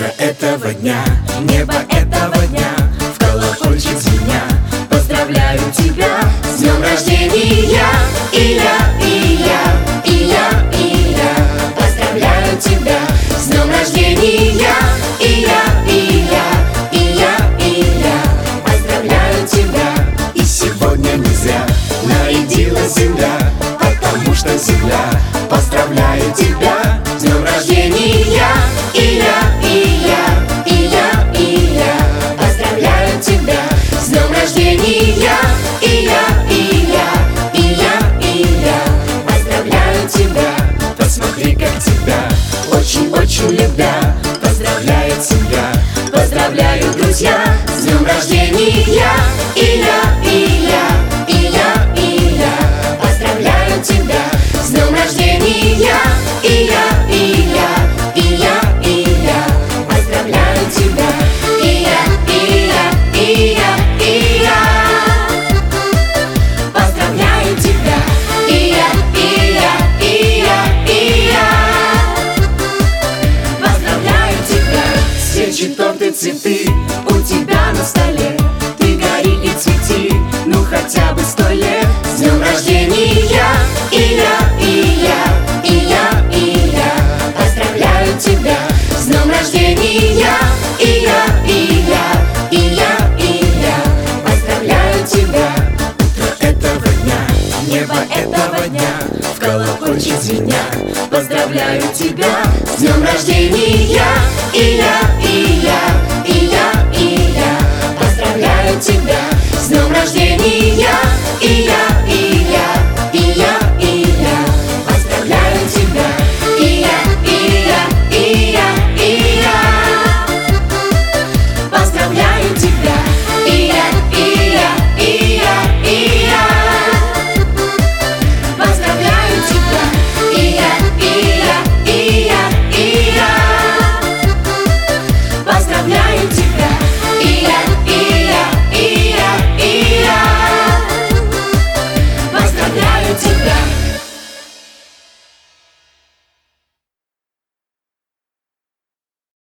Утро этого дня, небо этого дня, в колокольчик звеня, поздравляю тебя с днем рождения. И я, поздравляю тебя с днем рождения. И я, поздравляю тебя. И сегодня не зря нарядилась земля, потому что земля поздравляет тебя с днем рождения. И я, поздравляю тебя с днем рождения. И я, поздравляю тебя. Посмотри, как тебя очень-очень любя, поздравляет семья, поздравляю друзья с днем рождения. И я, поздравляю тебя с днем рождения. И я, поздравляю тебя. И я, поздравляю тебя. И я, поздравляю тебя. Свечи, торты, цветы у тебя на столе. Ты гори и цвети, ну хотя бы 100 лет. С днем рождения. И я, поздравляю тебя с днем рождения. И я, поздравляю тебя. Утро этого дня, небо этого дня, в колокольчик звеня, поздравляю тебя с днем рождения. И